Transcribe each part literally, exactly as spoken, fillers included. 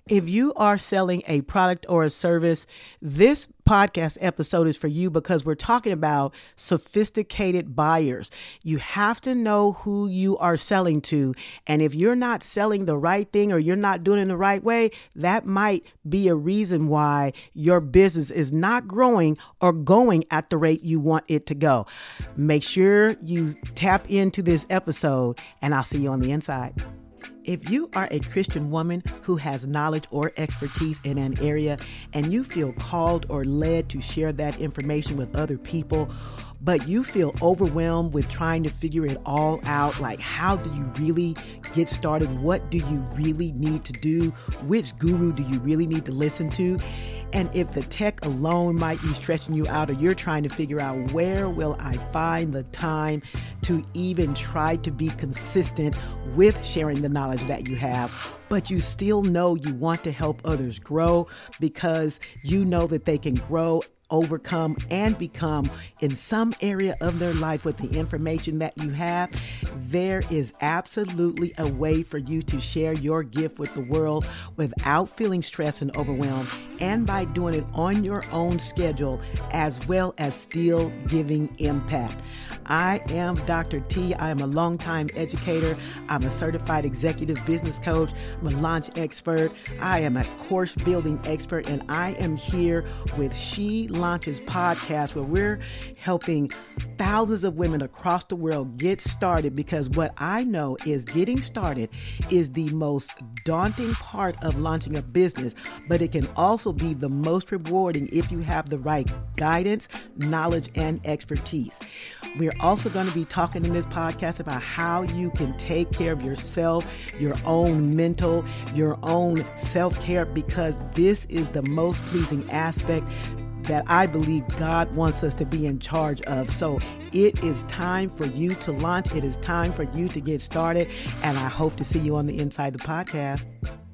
If you are selling a product or a service, this podcast episode is for you because we're talking about sophisticated buyers. You have to know who you are selling to. And if you're not selling the right thing or you're not doing it in the right way, that might be a reason why your business is not growing or going at the rate you want it to go. Make sure you tap into this episode, and I'll see you on the inside. If you are a Christian woman who has knowledge or expertise in an area and you feel called or led to share that information with other people, but you feel overwhelmed with trying to figure it all out, like how do you really get started? What do you really need to do? Which guru do you really need to listen to? And if the tech alone might be stressing you out, or you're trying to figure out where will I find the time to even try to be consistent with sharing the knowledge that you have, but you still know you want to help others grow because you know that they can grow, overcome, and become in some area of their life with the information that you have, there is absolutely a way for you to share your gift with the world without feeling stressed and overwhelmed, and by doing it on your own schedule, as well as still giving impact. I am Doctor T. I am a longtime educator. I'm a certified executive business coach. I'm a launch expert. I am a course building expert, and I am here with She Launches podcast, where we're helping thousands of women across the world get started, because what I know is getting started is the most daunting part of launching a business, but it can also be the most rewarding if you have the right guidance, knowledge, and expertise. We're also going to be talking in this podcast about how you can take care of yourself, your own mental, your own self-care, because this is the most pleasing aspect that I believe God wants us to be in charge of. So it is time for you to launch. It is time for you to get started. And I hope to see you on the inside of the podcast.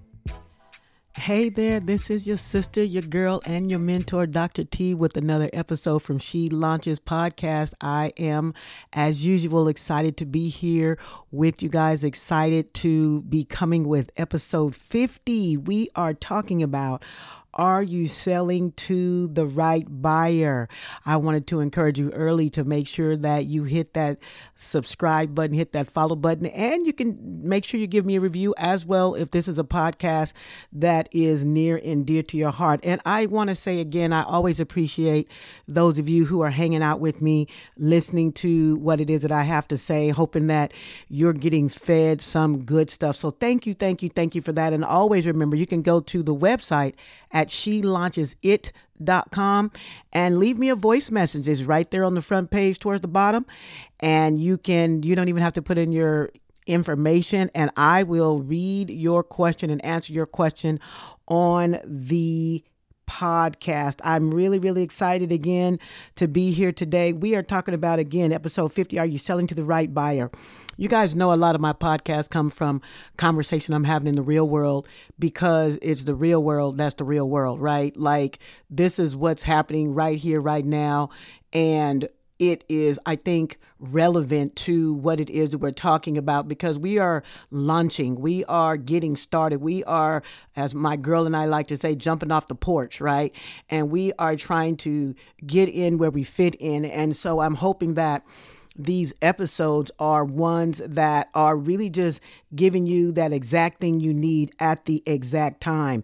Hey there, this is your sister, your girl, and your mentor, Doctor T, with another episode from She Launches podcast. I am, as usual, excited to be here with you guys, excited to be coming with episode fifty. We are talking about, are you selling to the right buyer? I wanted to encourage you early to make sure that you hit that subscribe button, hit that follow button, and you can make sure you give me a review as well if this is a podcast that is near and dear to your heart. And I want to say again, I always appreciate those of you who are hanging out with me, listening to what it is that I have to say, hoping that you're getting fed some good stuff. So thank you, thank you, thank you for that. And always remember, you can go to the website at she launches it dot com and leave me a voice message. It's right there on the front page towards the bottom. And you can, you don't even have to put in your information, and I will read your question and answer your question on the podcast. I'm really, really excited again to be here today. We are talking about, again, episode fifty, are you selling to the right buyer? You guys know a lot of my podcasts come from conversation I'm having in the real world, because it's the real world. That's the real world, right? Like, this is what's happening right here, right now. And it is, I think, relevant to what it is that we're talking about, because we are launching, we are getting started, we are, as my girl and I like to say, jumping off the porch, right? And we are trying to get in where we fit in. And so I'm hoping that these episodes are ones that are really just giving you that exact thing you need at the exact time.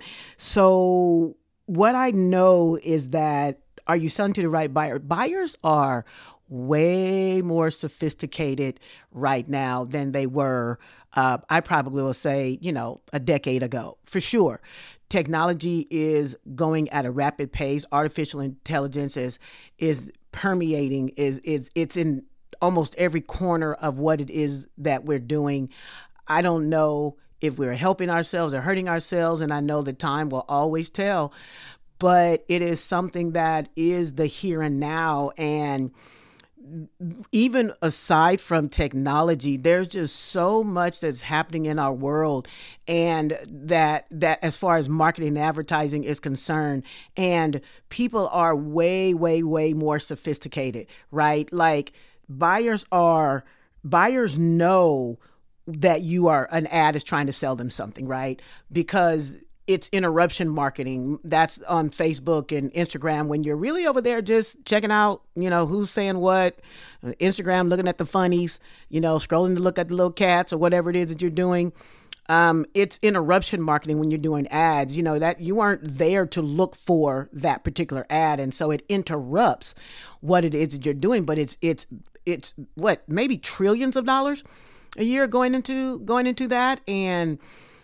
So what I know is that, are you selling to the right buyer? Buyers are way more sophisticated right now than they were, uh, I probably will say, you know, a decade ago, for sure. Technology is going at a rapid pace. Artificial intelligence is is permeating, is is it's in almost every corner of what it is that we're doing. I don't know if we're helping ourselves or hurting ourselves, and I know that time will always tell, but it is something that is the here and now. And even aside from technology, there's just so much that's happening in our world, and that that as far as marketing and advertising is concerned, and people are way, way, way more sophisticated, right? Like buyers are, buyers know that you are, an ad is trying to sell them something, right? Because it's interruption marketing. That's on Facebook and Instagram when you're really over there just checking out, you know, who's saying what, Instagram, looking at the funnies, you know, scrolling to look at the little cats or whatever it is that you're doing. Um, it's interruption marketing when you're doing ads, you know, that you aren't there to look for that particular ad. And so it interrupts what it is that you're doing, but it's, it's, it's what, maybe trillions of dollars a year going into, going into that. And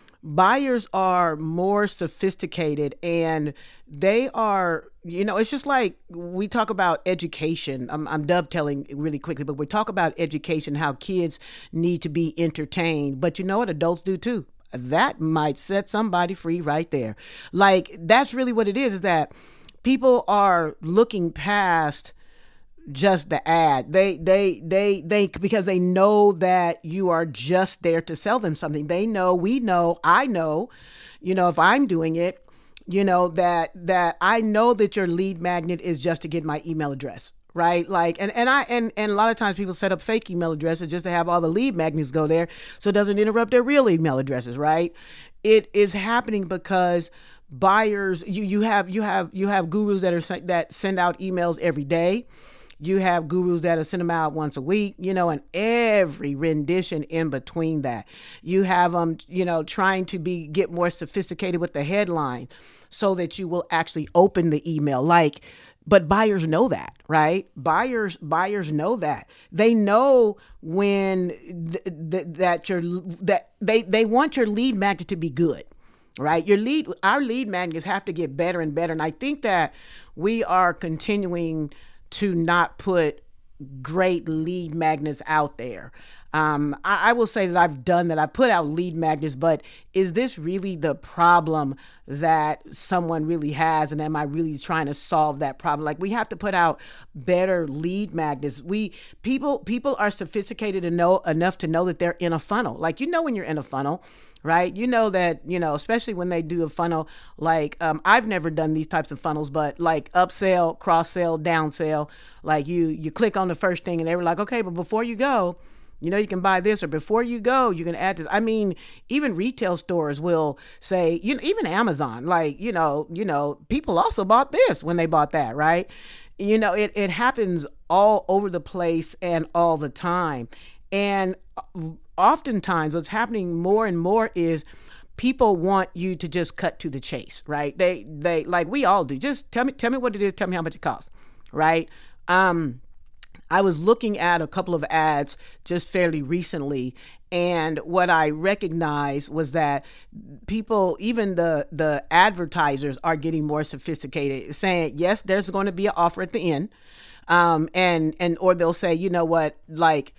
buyers are more sophisticated and they are, you know, it's just like we talk about education. I'm, I'm dovetailing really quickly, but we talk about education, how kids need to be entertained. But you know what? Adults do too. That might set somebody free right there. Like, that's really what it is, is that people are looking past just the ad. They, they, they, they, because they know that you are just there to sell them something. They know, we know, I know, you know, if I'm doing it, you know, that, that I know that your lead magnet is just to get my email address, right? Like, and, and I, and, and a lot of times people set up fake email addresses just to have all the lead magnets go there so it doesn't interrupt their real email addresses, right? It is happening because buyers, you, you have, you have, you have gurus that are, that send out emails every day. You have gurus that are send them out once a week, you know, and every rendition in between that. You have them, um, you know, trying to be get more sophisticated with the headline so that you will actually open the email. Like, but buyers know that, right? Buyers, buyers know that. They know when th- th- that your that they they want your lead magnet to be good. Right. Your lead, our lead magnets have to get better and better. And I think that we are continuing to not put great lead magnets out there. Um, I, I will say that I've done that. I put out lead magnets, but is this really the problem that someone really has? And am I really trying to solve that problem? Like, we have to put out better lead magnets. We people people are sophisticated to know enough to know that they're in a funnel. Like, you know, when you're in a funnel, right? You know that, you know, especially when they do a funnel, like, um, I've never done these types of funnels, but like upsell, cross sell, down sell, like you, you click on the first thing and they were like, okay, but before you go, you know, you can buy this, or before you go, you can add this. I mean, even retail stores will say, you know, even Amazon, like, you know, you know, people also bought this when they bought that, right? You know, it, it happens all over the place and all the time. And oftentimes what's happening more and more is people want you to just cut to the chase, right? They, they like we all do. Just tell me, tell me what it is. Tell me how much it costs, right? Um, I was looking at a couple of ads just fairly recently, and what I recognized was that people, even the, the advertisers, are getting more sophisticated, saying, yes, there's going to be an offer at the end. Um, and, and, or they'll say, you know what, like,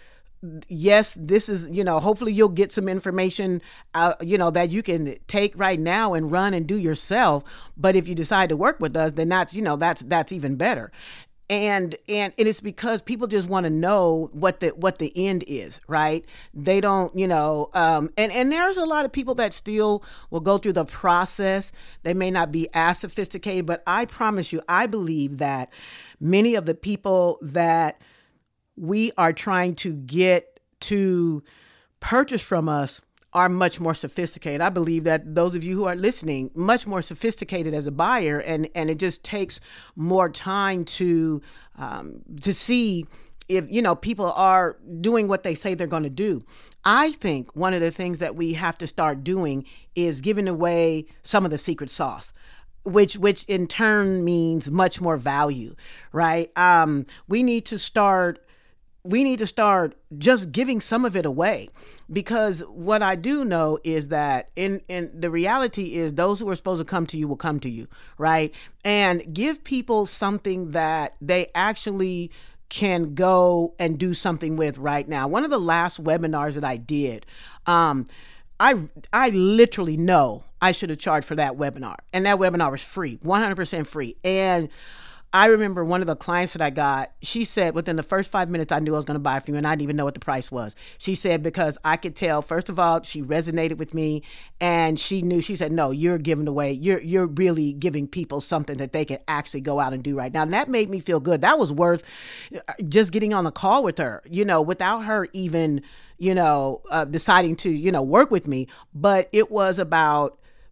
yes, this is, you know, hopefully you'll get some information, uh, you know, that you can take right now and run and do yourself. But if you decide to work with us, then that's, you know, that's, that's even better. And, and, and it's because people just want to know what the, what the end is, right? They don't, you know, um, and, and there's a lot of people that still will go through the process. They may not be as sophisticated, but I promise you, I believe that many of the people that we are trying to get to purchase from us are much more sophisticated. I believe that those of you who are listening, much more sophisticated as a buyer, and, and it just takes more time to um, to see if, you know, people are doing what they say they're going to do. I think one of the things that we have to start doing is giving away some of the secret sauce, which which in turn means much more value, right? Um, we need to start we need to start just giving some of it away, because what I do know is that in, in the reality is those who are supposed to come to you will come to you, right? And give people something that they actually can go and do something with right now. One of the last webinars that I did, um, I, I literally know I should have charged for that webinar, and that webinar was free, one hundred percent free. And I remember one of the clients that I got, she said within the first five minutes, I knew I was going to buy from you, and I didn't even know what the price was. She said, because I could tell, first of all, she resonated with me, and she knew, she said, no, you're giving away, you're, you're really giving people something that they can actually go out and do right now. And that made me feel good. That was worth just getting on the call with her, you know, without her even, you know, uh, deciding to, you know, work with me. But it was about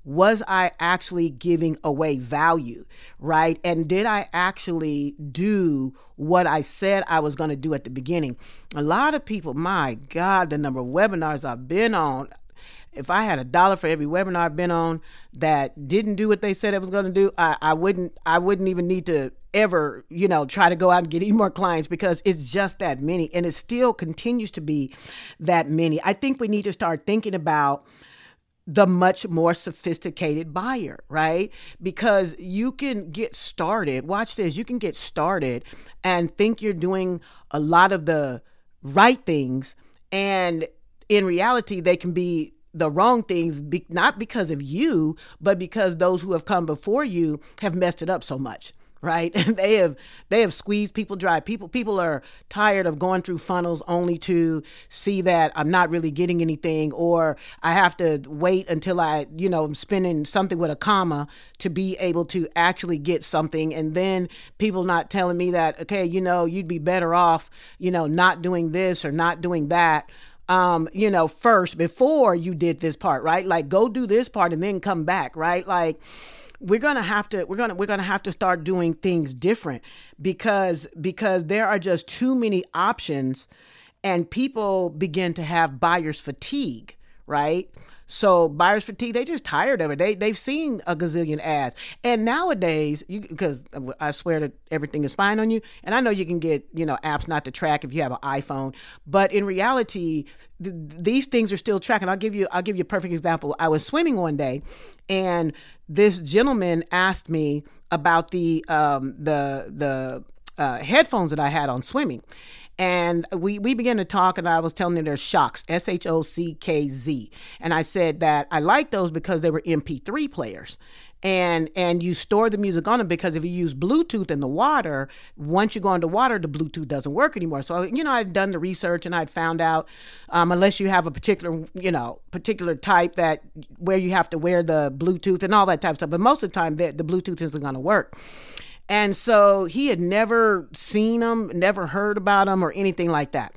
was I actually giving away value, right? And did I actually do what I said I was going to do at the beginning? A lot of people, my God, the number of webinars I've been on, if I had a dollar for every webinar I've been on that didn't do what they said it was going to do, I, I wouldn't, I wouldn't even need to ever, you know, try to go out and get any more clients, because it's just that many, and it still continues to be that many. I think we need to start thinking about the much more sophisticated buyer, right? Because you can get started, watch this, you can get started and think you're doing a lot of the right things, and in reality, they can be the wrong things, be, not because of you, but because those who have come before you have messed it up so much, right? they have they have squeezed people dry. People people are tired of going through funnels only to see that I'm not really getting anything, or I have to wait until I, you know, I'm spending something with a comma to be able to actually get something. And then people not telling me that, okay, you know, you'd be better off, you know, not doing this or not doing that. Um, you know, first, before you did this part, right? Like, go do this part and then come back, right? Like, we're going to have to, we're going to, we're going to have to start doing things different, because, because there are just too many options, and people begin to have buyer's fatigue, right? So buyer's fatigue, they just tired of it. They, they've seen a gazillion ads. And nowadays, you, because I swear that everything is fine on you. And I know you can get, you know, apps not to track if you have an iPhone, but in reality, th- these things are still tracking. I'll give you, I'll give you a perfect example. I was swimming one day, and this gentleman asked me about the, um, the, the, uh, headphones that I had on swimming. And we, we began to talk, and I was telling him they're Shocks, S H O C K Z. And I said that I like those because they were M P three players. And and you store the music on them, because if you use Bluetooth in the water, once you go underwater, the Bluetooth doesn't work anymore. So, you know, I'd done the research, and I'd found out, um, unless you have a particular, you know, particular type that where you have to wear the Bluetooth and all that type of stuff. But most of the time, the, the Bluetooth isn't going to work. And so he had never seen them, never heard about them or anything like that.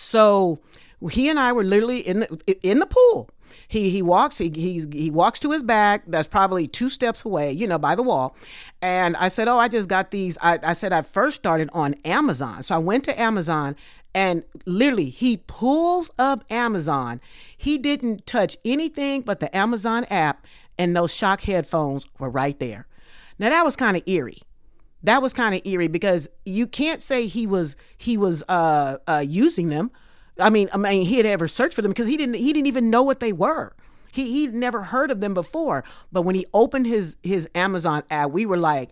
So he and I were literally in the, in the pool. He he walks he he he walks to his bag that's probably two steps away, you know, by the wall. And I said, "Oh, I just got these." I, I said I first started on Amazon. So I went to Amazon, and literally he pulls up Amazon. He didn't touch anything but the Amazon app, and those Shock headphones were right there. Now that was kind of eerie. That was kind of eerie, because you can't say he was he was uh, uh, using them. I mean, I mean, he had ever searched for them, because he didn't he didn't even know what they were. He he'd never heard of them before. But when he opened his his Amazon app, we were like,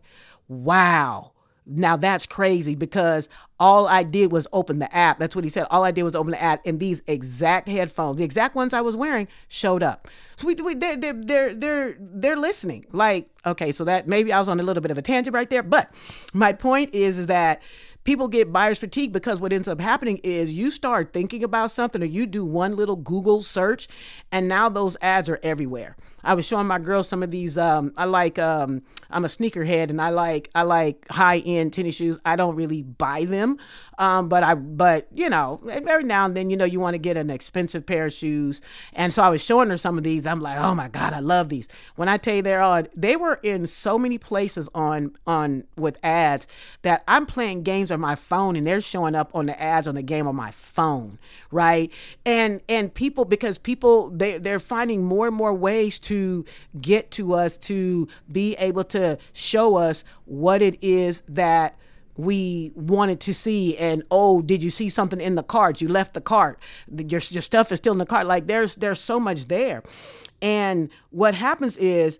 wow. Now that's crazy, because all I did was open the app. That's what he said. All I did was open the app, and these exact headphones, the exact ones I was wearing, showed up. So we, we they're, they're, they're, they're, they're listening. Like, okay, so that maybe I was on a little bit of a tangent right there. But my point is, is that people get buyer's fatigue, because what ends up happening is you start thinking about something, or you do one little Google search, and now those ads are everywhere. I was showing my girls some of these. Um, I like, um, I'm a sneakerhead, and I like, I like high end tennis shoes. I don't really buy them. Um, but I, but you know, every now and then, you know, you want to get an expensive pair of shoes. And so I was showing her some of these. I'm like, oh my God, I love these. When I tell you they're on, they were in so many places on, on with ads that I'm playing games on my phone, and they're showing up on the ads on the game on my phone. Right. And, and people, because people, they, they're finding more and more ways to to get to us, to be able to show us what it is that we wanted to see. And, oh, did you see something in the cart? You left the cart. Your, your stuff is still in the cart. Like, there's, there's so much there. And what happens is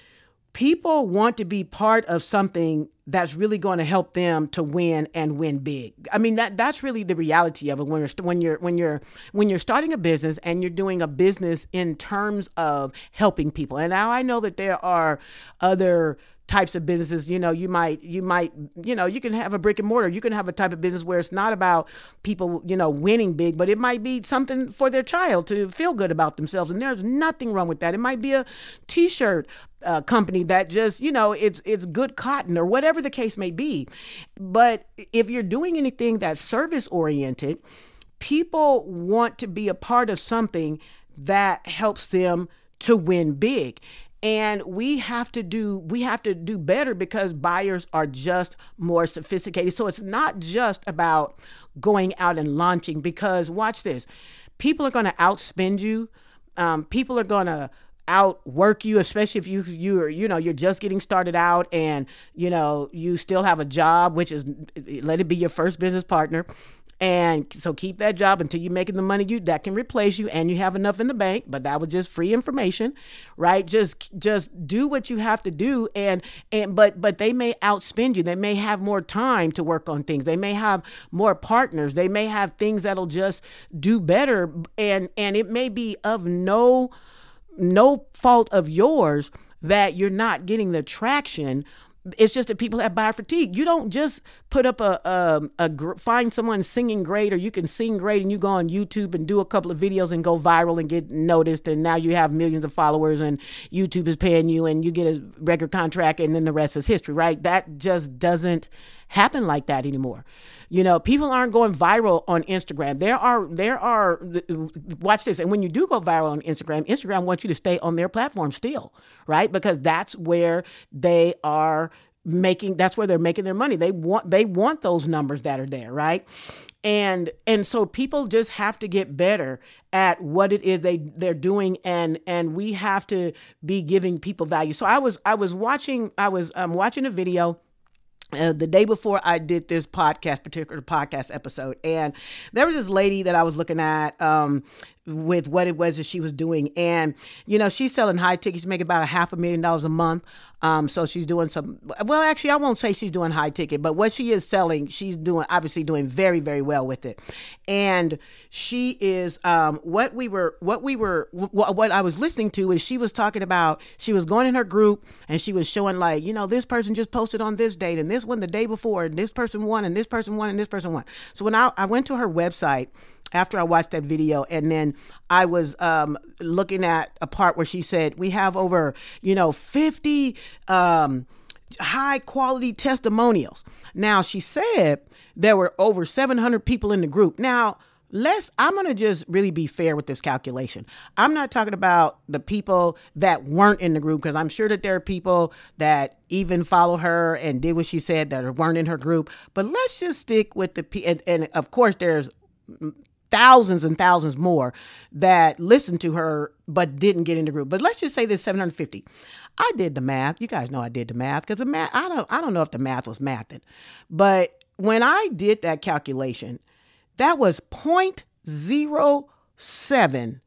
people want to be part of something that's really going to help them to win and win big. I mean, that that's really the reality of it. When you're when you're when you're when you're starting a business, and you're doing a business in terms of helping people. And now I know that there are other types of businesses. You know, you might, you might, you know, you can have a brick and mortar. You can have a type of business where it's not about people, you know, winning big, but it might be something for their child to feel good about themselves. And there's nothing wrong with that. It might be a t-shirt uh, company that just, you know, it's, it's good cotton, or whatever the case may be. But if you're doing anything that's service oriented, people want to be a part of something that helps them to win big. And we have to do we have to do better because buyers are just more sophisticated. So it's not just about going out and launching, because watch this. People are going to outspend you. Um, people are going to outwork you, especially if you you're you know you're just getting started out and you know you still have a job, which is, let it be your first business partner. And so keep that job until you're making the money you that can replace you and you have enough in the bank. But that was just free information, right? Just just do what you have to do. And and but but they may outspend you. They may have more time to work on things. They may have more partners. They may have things that'll just do better. And and it may be of no no fault of yours that you're not getting the traction. It's just that people have buyer fatigue. You don't just put up a, a, a find someone singing great, or you can sing great and you go on YouTube and do a couple of videos and go viral and get noticed. And now you have millions of followers and YouTube is paying you and you get a record contract and then the rest is history, right? That just doesn't happen like that anymore. You know, people aren't going viral on Instagram. There are, there are, watch this. And when you do go viral on Instagram, Instagram wants you to stay on their platform still, right? Because that's where they are making, that's where they're making their money. They want, they want those numbers that are there, right? And, and so people just have to get better at what it is they, they're doing. And, and we have to be giving people value. So I was, I was watching, I was um, watching a video Uh, the day before I did this podcast, particular podcast episode. And there was this lady that I was looking at um, with what it was that she was doing. And, you know, she's selling high tickets. She's making about a half a million dollars a month. Um, so she's doing some, well, actually, I won't say she's doing high ticket, but what she is selling, she's doing, obviously doing very, very well with it. And she is, um, what we were, what we were, w- what I was listening to is she was talking about, she was going in her group and she was showing like, you know, this person just posted on this date and this one the day before, and this person won and this person won and this person won. So when I, I went to her website after I watched that video, and then I was um, looking at a part where she said, we have over, you know, fifty um, high quality testimonials. Now, she said there were over seven hundred people in the group. Now, let's, I'm going to just really be fair with this calculation. I'm not talking about the people that weren't in the group, because I'm sure that there are people that even follow her and did what she said that weren't in her group. But let's just stick with the, and, and of course, there's thousands and thousands more that listened to her but didn't get in the group. But let's just say there's seven hundred fifty. I did the math. You guys know I did the math, because the math, I don't, I don't know if the math was mathing. But when I did that calculation, that was zero point zero seven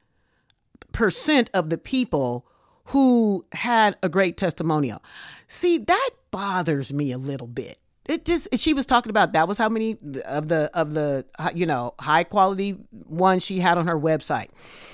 percent of the people who had a great testimonial. See, that bothers me a little bit. It just, she was talking about, that was how many of the, of the, you know, high quality ones she had on her website.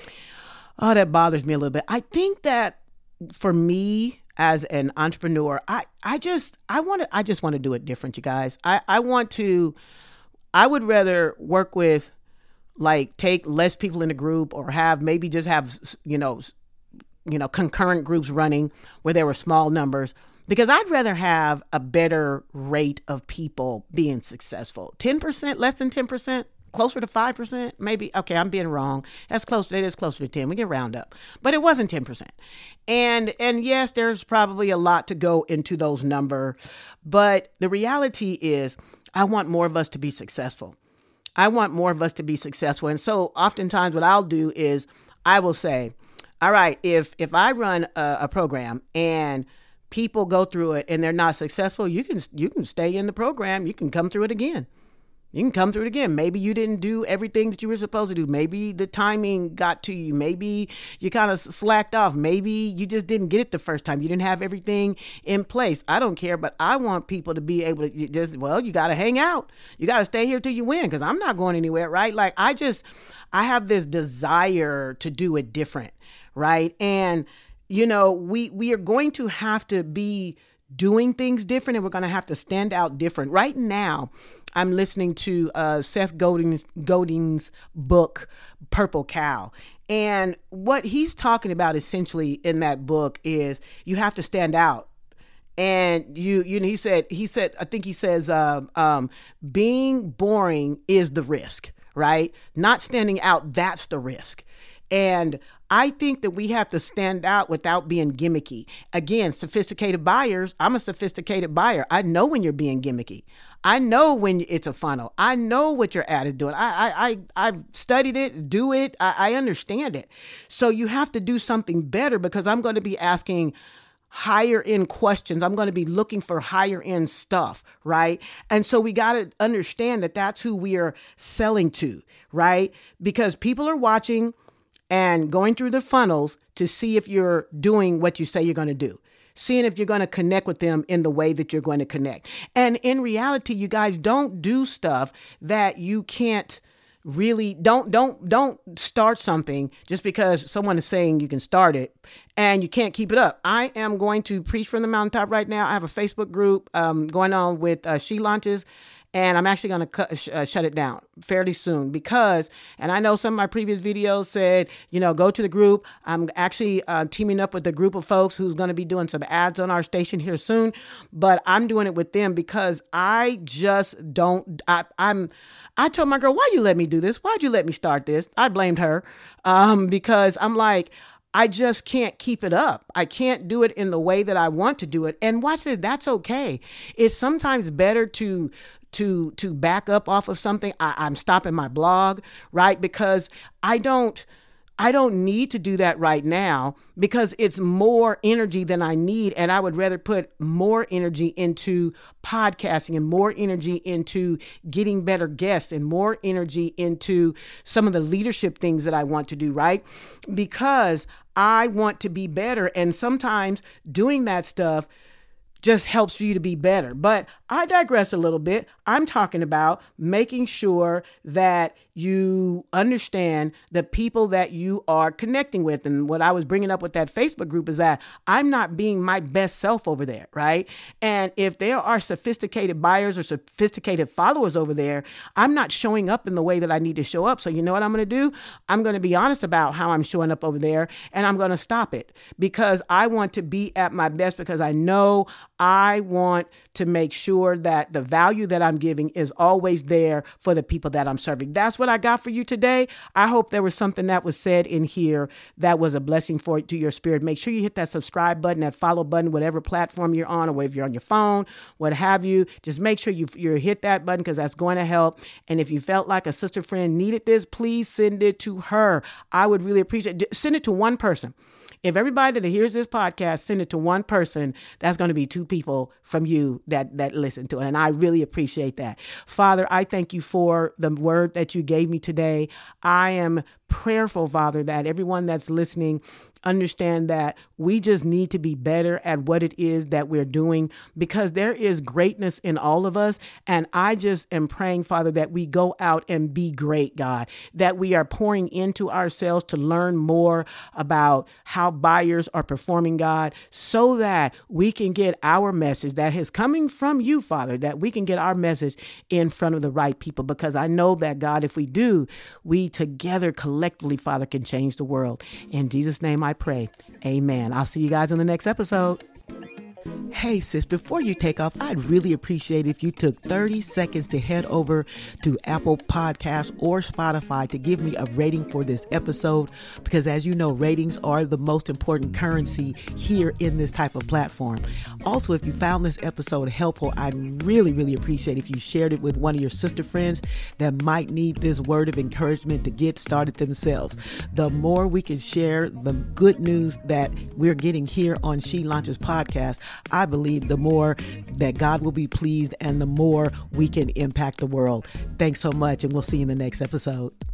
Oh, that bothers me a little bit. I think that for me as an entrepreneur, I, I just, I want to, I just want to do it different, you guys. I, I want to, I would rather work with, like, take less people in the group, or have, maybe just have, you know, you know, concurrent groups running where there were small numbers. Because I'd rather have a better rate of people being successful. ten percent, less than ten percent, closer to five percent, maybe. Okay, I'm being wrong. That's close. It is closer to ten. We can round up. But it wasn't ten percent. And and yes, there's probably a lot to go into those numbers. But the reality is, I want more of us to be successful. I want more of us to be successful. And so oftentimes what I'll do is I will say, all right, if if I run a, a program and people go through it and they're not successful, you can you can stay in the program. You can come through it again. You can come through it again. Maybe you didn't do everything that you were supposed to do. Maybe the timing got to you. Maybe you kind of slacked off. Maybe you just didn't get it the first time. You didn't have everything in place. I don't care, but I want people to be able to just, well, you got to hang out. You got to stay here till you win, because I'm not going anywhere, right? Like, I just, I have this desire to do it different, right? And you know, we, we are going to have to be doing things different, and we're going to have to stand out different. Right now, I'm listening to uh, Seth Godin's, Godin's book, Purple Cow. And what he's talking about essentially in that book is you have to stand out. And you, you know, he said, he said, I think he says, uh, um, being boring is the risk, right? Not standing out, that's the risk. And I think that we have to stand out without being gimmicky. Again, sophisticated buyers, I'm a sophisticated buyer. I know when you're being gimmicky. I know when it's a funnel. I know what your ad is doing. I, I, I, I've studied it, do it. I, I understand it. So you have to do something better, because I'm going to be asking higher end questions. I'm going to be looking for higher end stuff, right? And so we got to understand that that's who we are selling to, right? Because people are watching and going through the funnels to see if you're doing what you say you're going to do, seeing if you're going to connect with them in the way that you're going to connect. And in reality, you guys, don't do stuff that you can't really don't don't don't start something just because someone is saying you can start it and you can't keep it up. I am going to preach from the mountaintop right now. I have a Facebook group um, going on with uh, She Launches. And I'm actually going to cut, sh- uh, shut it down fairly soon because, and I know some of my previous videos said, you know, go to the group. I'm actually uh, teaming up with a group of folks who's going to be doing some ads on our station here soon. But I'm doing it with them because I just don't, I, I'm, I told my girl, why you let me do this? Why'd you let me start this? I blamed her um, because I'm like, I just can't keep it up. I can't do it in the way that I want to do it. And watch this, that's okay. It's sometimes better to to to back up off of something. I, I'm stopping my blog, right? Because I don't I don't need to do that right now because it's more energy than I need. And I would rather put more energy into podcasting and more energy into getting better guests and more energy into some of the leadership things that I want to do, right? Because I want to be better. And sometimes doing that stuff just helps for you to be better. But I digress a little bit. I'm talking about making sure that you understand the people that you are connecting with. And what I was bringing up with that Facebook group is that I'm not being my best self over there, right? And if there are sophisticated buyers or sophisticated followers over there, I'm not showing up in the way that I need to show up. So you know what I'm going to do? I'm going to be honest about how I'm showing up over there, and I'm going to stop it because I want to be at my best, because I know I want to make sure that the value that I'm giving is always there for the people that I'm serving. That's what I got for you today. I hope there was something that was said in here that was a blessing for to your spirit. Make sure you hit that subscribe button, that follow button, whatever platform you're on, or if you're on your phone, what have you. Just make sure you you hit that button because that's going to help. And if you felt like a sister friend needed this, please send it to her. I would really appreciate it. Send it to one person. If everybody that hears this podcast, send it to one person, that's going to be two people from you that that listen to it. And I really appreciate that. Father, I thank you for the word that you gave me today. I am prayerful, Father, that everyone that's listening understand that we just need to be better at what it is that we're doing, because there is greatness in all of us. And I just am praying, Father, that we go out and be great, God, that we are pouring into ourselves to learn more about how buyers are performing, God, so that we can get our message that is coming from you, Father, that we can get our message in front of the right people. Because I know that, God, if we do, we together collectively, Father, can change the world. In Jesus' name I pray. Amen. I'll see you guys on the next episode. Hey sis, before you take off, I'd really appreciate if you took thirty seconds to head over to Apple Podcasts or Spotify to give me a rating for this episode, because as you know, ratings are the most important currency here in this type of platform. Also, if you found this episode helpful, I'd really, really appreciate if you shared it with one of your sister friends that might need this word of encouragement to get started themselves. The more we can share the good news that we're getting here on She Launches podcast, I believe the more that God will be pleased and the more we can impact the world. Thanks so much, and we'll see you in the next episode.